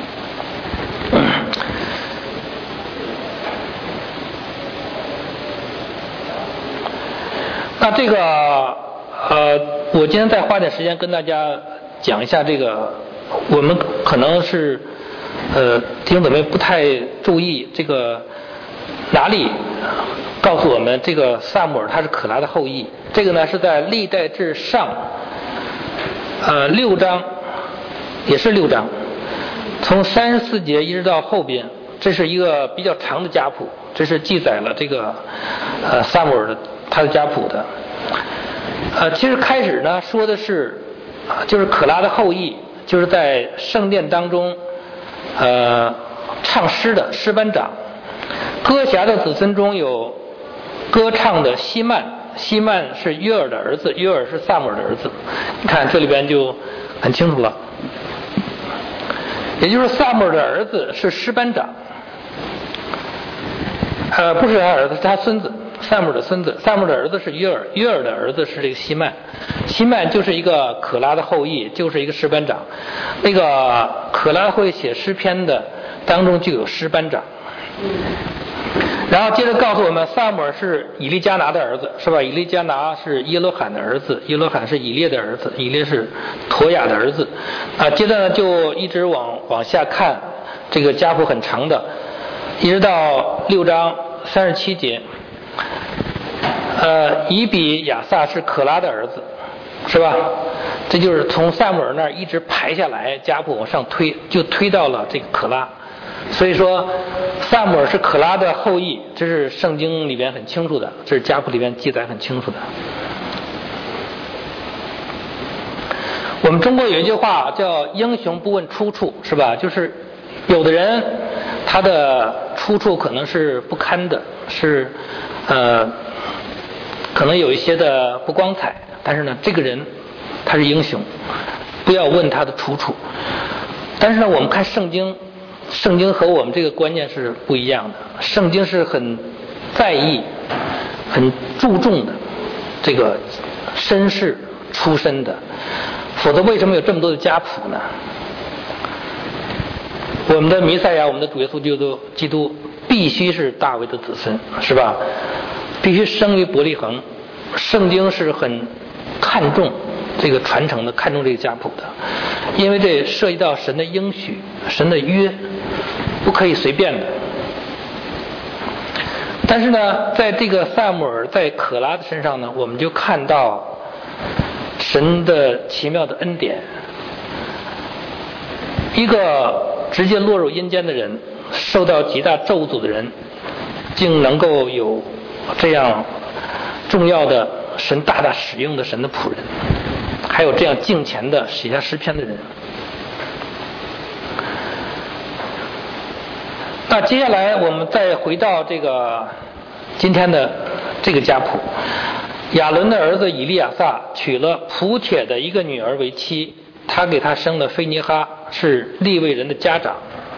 那这个呃，我今天再花点时间跟大家讲一下这个，我们可能是呃弟兄姊妹不太注意这个哪里告诉我们这个撒母耳他是可拉的后裔。这个呢是在历代志上呃六章，也是六章，从三十四节一直到后边，这是一个比较长的家谱，这是记载了这个呃撒母耳的他的家谱的。呃其实开始呢说的是就是可拉的后裔，就是在圣殿当中呃唱诗的诗班长。哥辖的子孙中有歌唱的希曼，希曼是约尔的儿子，约尔是撒母耳的儿子。你看这里边就很清楚了，也就是撒母耳的儿子是诗班长，呃，不是他儿子，是他孙子，撒母耳的孙子。撒母耳的儿子是约尔，约尔的儿子是这个希曼，希曼就是一个可拉的后裔，就是一个诗班长。那个可拉会写诗篇的当中就有诗班长。然后接着告诉我们，撒母耳是以利加拿的儿子，是吧？以利加拿是耶罗罕的儿子，耶罗罕是以列的儿子，以列是陀雅的儿子。啊，接着呢就一直往往下看，这个家谱很长的，一直到六章三十七节。呃，以比亚撒是可拉的儿子，是吧？这就是从撒母耳那儿一直排下来，家谱往上推，就推到了这个可拉。所以说撒母耳是可拉的后裔，这是圣经里边很清楚的，这是家谱里边记载很清楚的。我们中国有一句话叫英雄不问出处，是吧？就是有的人他的出处可能是不堪的，是呃可能有一些的不光彩，但是呢这个人他是英雄，不要问他的出处。但是呢我们看圣经，圣经和我们这个观念是不一样的，圣经是很在意很注重的这个身世出身的，否则为什么有这么多的家谱呢？我们的弥赛亚，我们的主耶稣基督基督必须是大卫的子孙，是吧？必须生于伯利恒。圣经是很看重这个传承的，看重这个家谱的，因为这涉及到神的应许，神的约，不可以随便的。但是呢在这个撒母耳在可拉的身上呢，我们就看到神的奇妙的恩典。一个直接落入阴间的人，受到极大咒诅的人，竟能够有这样重要的神大大使用的神的仆人，还有这样敬虔的写下诗篇的人。那接下来我们再回到这个今天的这个家谱，亚伦的儿子以利亚撒娶了普帖的一个女儿为妻，他给他生了菲尼哈，是利未人的家长，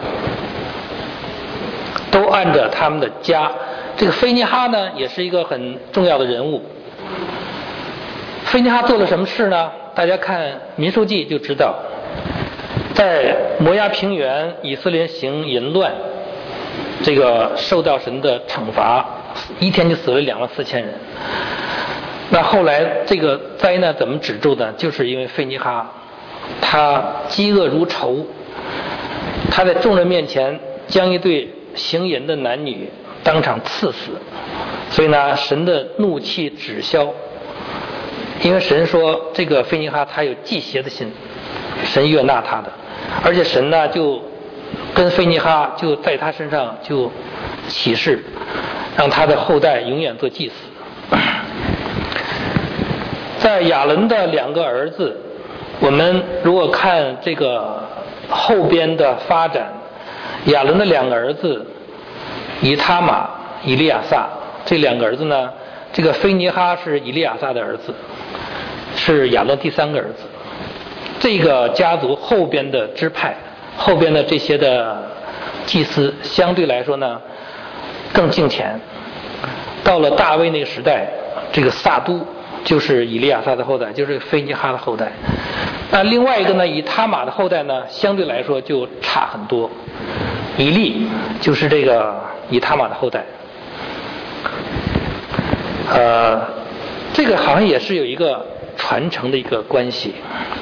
都按着他们的家。这个菲尼哈呢也是一个很重要的人物。菲尼哈做了什么事呢？大家看民数记就知道，在摩押平原以色列行淫乱，这个受到神的惩罚，一天就死了两万四千人。那后来这个灾难怎么止住呢？就是因为菲尼哈他饥饿如仇，他在众人面前将一对行淫的男女当场刺死，所以呢神的怒气止消。因为神说这个菲尼哈他有忌邪的心，神悦纳他的，而且神呢就跟菲尼哈就在他身上就启示，让他的后代永远做祭司。在亚伦的两个儿子，我们如果看这个后边的发展，亚伦的两个儿子以他玛、以利亚撒，这两个儿子呢，这个菲尼哈是以利亚撒的儿子，是亚伦第三个儿子。这个家族后边的支派，后边的这些的祭司相对来说呢更敬虔。到了大卫那个时代，这个撒都就是以利亚撒的后代，就是菲尼哈的后代。那另外一个呢，以他玛的后代呢，相对来说就差很多。以利就是这个以他玛的后代。呃，这个好像也是有一个传承的一个关系。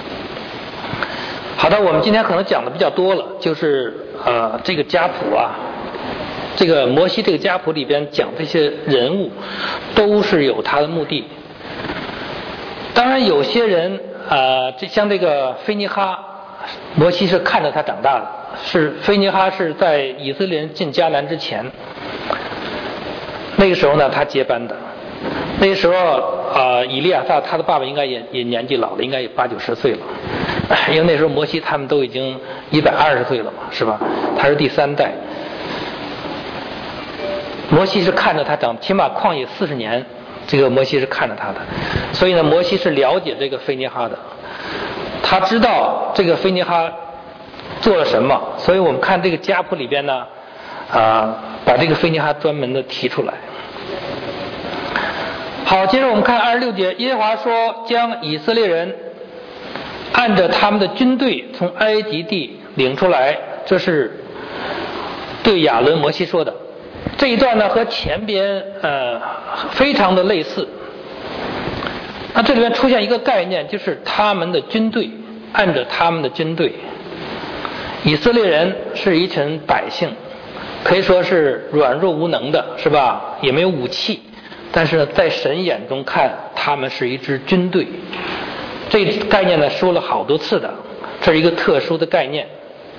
好的，我们今天可能讲的比较多了，就是呃这个家谱啊，这个摩西这个家谱里边讲这些人物，都是有他的目的。当然有些人呃这像这个菲尼哈，摩西是看着他长大的，是菲尼哈是在以色列人进迦南之前，那个时候呢他接班的。那个时候呃以利亚撒他的爸爸应该也也年纪老了，应该也八九十岁了，因为那时候摩西他们都已经一百二十岁了嘛，是吧？他是第三代。摩西是看着他长，起码旷野四十年，这个摩西是看着他的，所以呢摩西是了解这个菲尼哈的，他知道这个菲尼哈做了什么，所以我们看这个家谱里边呢啊、呃、把这个菲尼哈专门的提出来。好，接着我们看二十六节，耶和华说将以色列人按着他们的军队从埃及地领出来，这是对亚伦摩西说的。这一段呢和前边呃非常的类似。那这里面出现一个概念，就是他们的军队，按着他们的军队。以色列人是一群百姓，可以说是软弱无能的，是吧？也没有武器，但是在神眼中看，他们是一支军队。这概念呢说了好多次的，这是一个特殊的概念。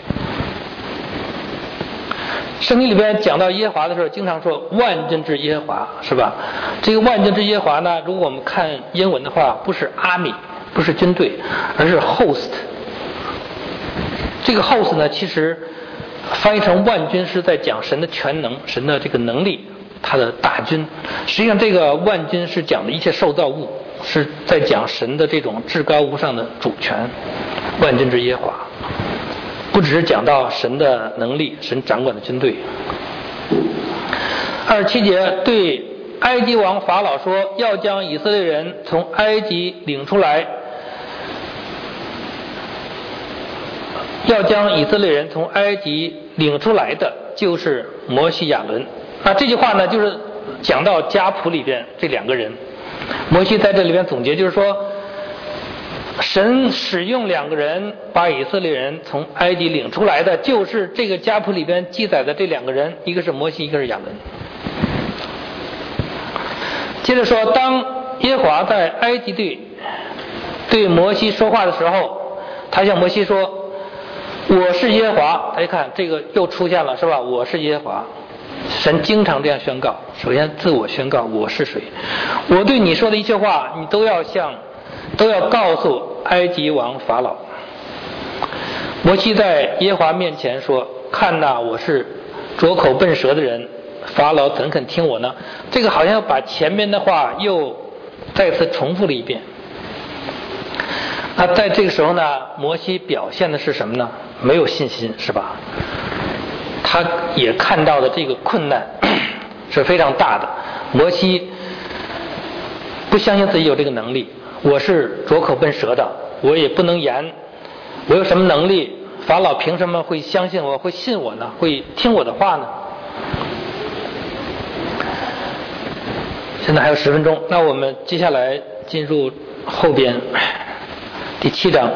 圣经里边讲到耶和华的时候，经常说万军之耶和华，是吧？这个万军之耶和华呢，如果我们看英文的话，不是 army， 不是军队，而是 host。这个 host 呢，其实翻译成万军是在讲神的全能，神的这个能力，他的大军。实际上这个万军是讲的一切受造物，是在讲神的这种至高无上的主权，万军之耶和华，不只是讲到神的能力，神掌管的军队。二十七节对埃及王法老说，要将以色列人从埃及领出来，要将以色列人从埃及领出来的就是摩西亚伦。那这句话呢，就是讲到家谱里边这两个人。摩西在这里边总结，就是说神使用两个人把以色列人从埃及领出来的，就是这个家谱里边记载的这两个人，一个是摩西，一个是亚伦。接着说，当耶和华在埃及地对摩西说话的时候，他向摩西说，我是耶和华。大家看这个又出现了，是吧？我是耶和华。神经常这样宣告，首先自我宣告我是谁，我对你说的一切话你都要向都要告诉埃及王法老。摩西在耶和华面前说，看哪，我是拙口笨舌的人，法老怎肯听我呢？这个好像把前面的话又再次重复了一遍。那在这个时候呢，摩西表现的是什么呢？没有信心，是吧？他也看到的这个困难是非常大的。摩西不相信自己有这个能力，我是拙口笨舌的，我也不能言，我有什么能力？法老凭什么会相信我，会信我呢？会听我的话呢？现在还有十分钟，那我们接下来进入后边第七章。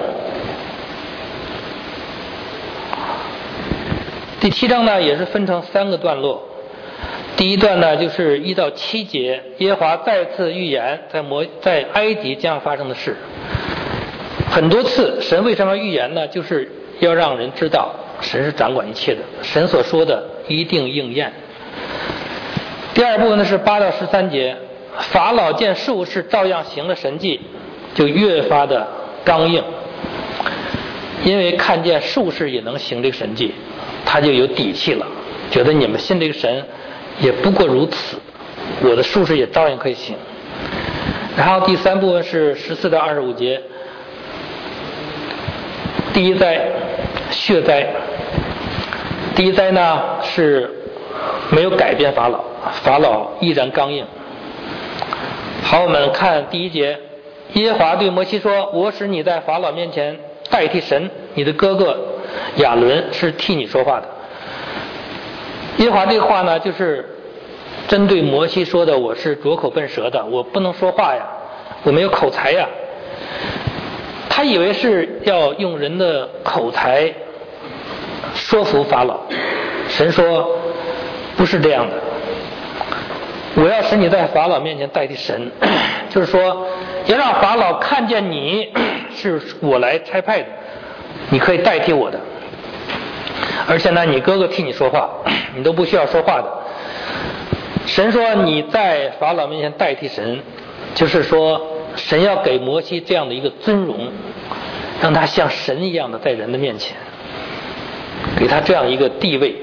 第七章呢也是分成三个段落。第一段呢就是一到七节，耶和华再次预言在摩在埃及将发生的事。很多次神为什么预言呢？就是要让人知道神是掌管一切的，神所说的一定应验。第二部分呢是八到十三节，法老见术士照样行了神迹，就越发的刚硬，因为看见术士也能行这个神迹，他就有底气了，觉得你们信这个神也不过如此，我的术士也照样可以行。然后第三部分是十四到二十五节，第一灾血灾。第一灾呢是没有改变法老，法老依然刚硬。好，我们看第一节，耶和华对摩西说，我使你在法老面前代替神，你的哥哥亚伦是替你说话的。耶和华这个话呢，就是针对摩西说的，我是拙口笨舌的，我不能说话呀，我没有口才呀。他以为是要用人的口才说服法老，神说不是这样的，我要使你在法老面前代替神，就是说要让法老看见你是我来差派的，你可以代替我的，而且呢你哥哥替你说话，你都不需要说话的。神说你在法老面前代替神，就是说神要给摩西这样的一个尊荣，让他像神一样的在人的面前，给他这样一个地位。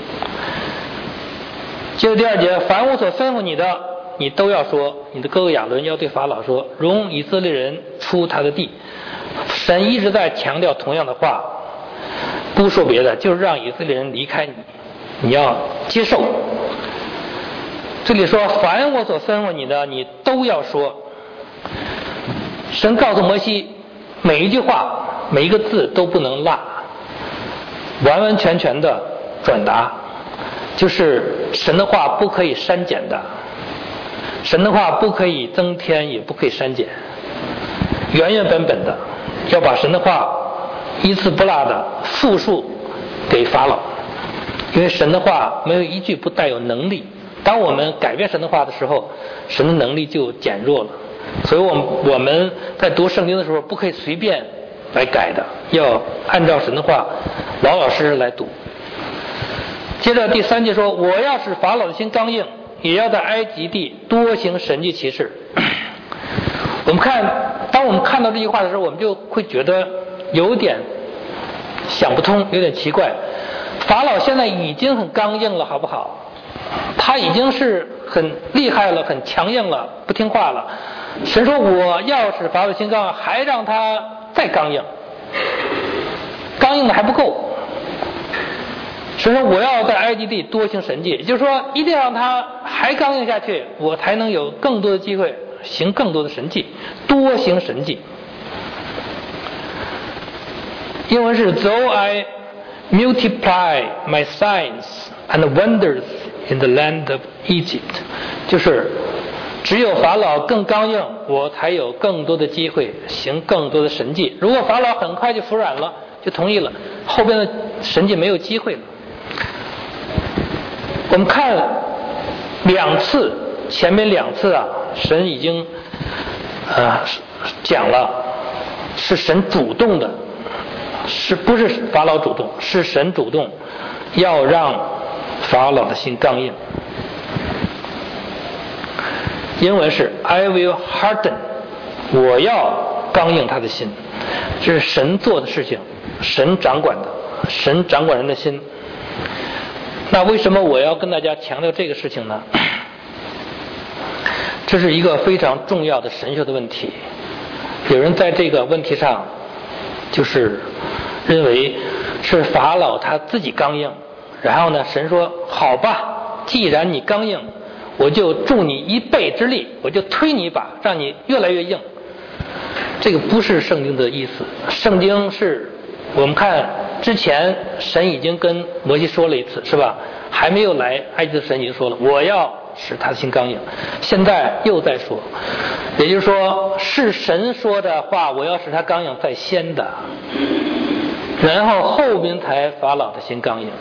接着第二节，凡我所吩咐你的，你都要说。你的哥哥亚伦要对法老说，容以色列人出他的地。神一直在强调同样的话，不说别的，就是让以色列人离开你，你要接受。这里说凡我所吩咐你的，你都要说。神告诉摩西，每一句话每一个字都不能落，完完全全的转达，就是神的话不可以删减的，神的话不可以增添也不可以删减，原原本本的要把神的话一字不落的复述给法老。因为神的话没有一句不带有能力，当我们改变神的话的时候，神的能力就减弱了。所以我们我们在读圣经的时候不可以随便来改的，要按照神的话老老实实来读。接着第三节说，我要使法老的心刚硬，也要在埃及地多行神迹奇事。我们看当我们看到这句话的时候，我们就会觉得有点想不通，有点奇怪。 法老现在已经很刚硬了，好不好？他已经是很厉害了，很强硬了，不听话了。神说我要使法老心刚，还让他再刚硬，刚硬的还不够。神说我要在埃及地多行神迹，也就是说一定要让他还刚硬下去，我才能有更多的机会行更多的神迹，多行神迹。英文是 Though I multiply my signs and wonders in the land of Egypt， 就是只有法老更刚硬，我才有更多的机会行更多的神迹。如果法老很快就服软了，就同意了，后边的神迹没有机会了。我们看两次，前面两次啊，神已经呃讲了，是神主动的，是不是法老主动？是神主动要让法老的心刚硬。英文是 I will harden， 我要刚硬他的心，这是神做的事情，神掌管的，神掌管人的心。那为什么我要跟大家强调这个事情呢？这是一个非常重要的神学的问题。有人在这个问题上就是认为是法老他自己刚硬，然后呢神说好吧，既然你刚硬，我就助你一倍之力，我就推你一把，让你越来越硬。这个不是圣经的意思。圣经是我们看之前神已经跟摩西说了一次，是吧？还没有来埃及的神已经说了我要使他的心刚硬，现在又在说，也就是说是神说的话我要使他刚硬在先的，然后后面才法老的心刚硬。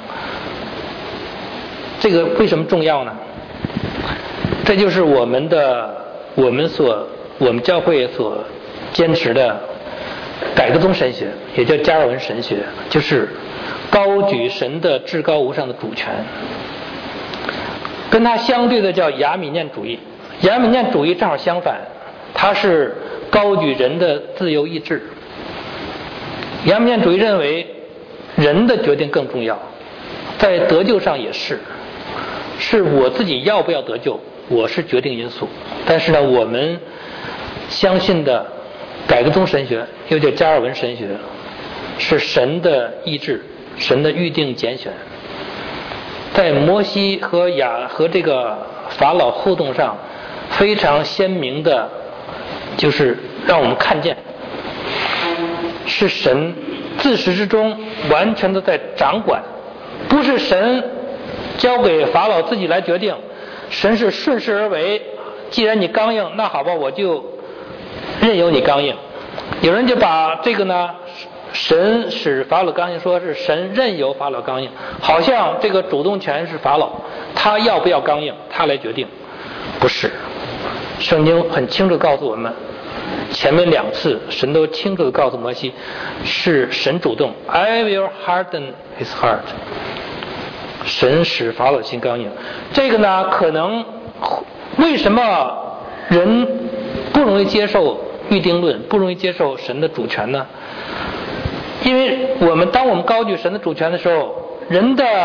这个为什么重要呢？这就是我们的我们所我们教会所坚持的改革宗神学，也叫加尔文神学，就是高举神的至高无上的主权。跟它相对的叫亚米念主义，亚米念主义正好相反，它是高举人的自由意志。亚米念主义认为人的决定更重要，在得救上也是，是我自己要不要得救，我是决定因素。但是呢，我们相信的改革宗神学又叫加尔文神学，是神的意志，神的预定拣选。在摩西和亚和这个法老互动上非常鲜明的，就是让我们看见是神自始至终完全的在掌管，不是神交给法老自己来决定，神是顺势而为。既然你刚硬，那好吧，我就任由你刚硬。有人就把这个呢，神使法老刚硬说是神任由法老刚硬，好像这个主动权是法老，他要不要刚硬他来决定。不是，圣经很清楚告诉我们，前面两次神都清楚地告诉摩西是神主动 I will harden his heart， 神使法老心刚硬。这个呢，可能为什么人不容易接受预定论，不容易接受神的主权呢？因为我们当我们高举神的主权的时候，人的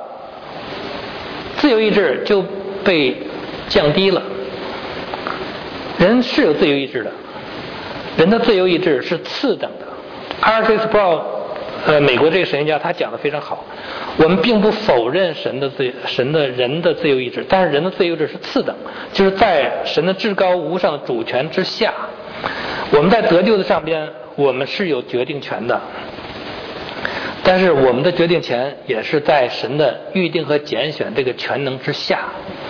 自由意志就被降低了。人是有自由意志的，人的自由意志是次等的。Arthur Sproul， 呃，美国这个神学家他讲的非常好。我们并不否认神的自神的人的自由意志，但是人的自由意志是次等，就是在神的至高无上的主权之下。我们在得救的上边，我们是有决定权的，但是我们的决定权也是在神的预定和拣选这个全能之下。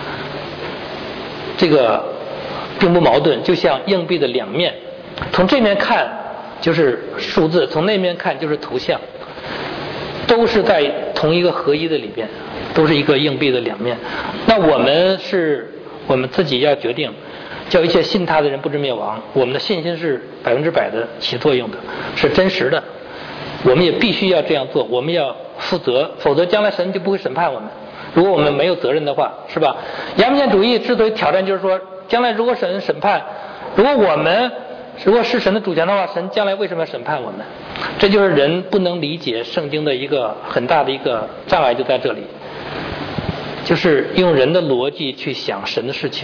这个并不矛盾，就像硬币的两面，从这面看就是数字，从那面看就是图像，都是在同一个合一的里边，都是一个硬币的两面。那我们是我们自己要决定，叫一切信他的人不至灭亡。我们的信心是百分之百的起作用的，是真实的。我们也必须要这样做，我们要负责，否则将来神就不会审判我们。如果我们没有责任的话，是吧？亚米念主义之所以挑战，就是说，将来如果神审判，如果我们如果是神的主权的话，神将来为什么要审判我们？这就是人不能理解圣经的一个很大的一个障碍，就在这里，就是用人的逻辑去想神的事情。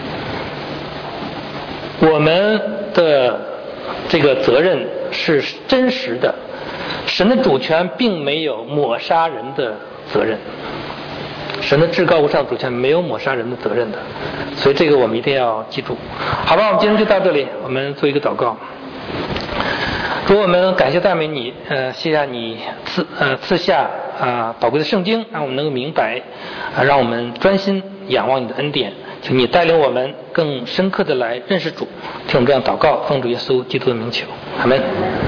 我们的这个责任是真实的，神的主权并没有抹杀人的责任，神的至高无上主权没有抹杀人的责任的，所以这个我们一定要记住。好吧，我们今天就到这里，我们做一个祷告。主，我们感谢赞美你，呃，谢谢你赐呃赐下啊、呃、宝贵的圣经，让我们能够明白，啊、呃，让我们专心仰望你的恩典。请你带领我们更深刻的来认识主，听我们这样祷告，奉主耶稣基督的名求，阿门。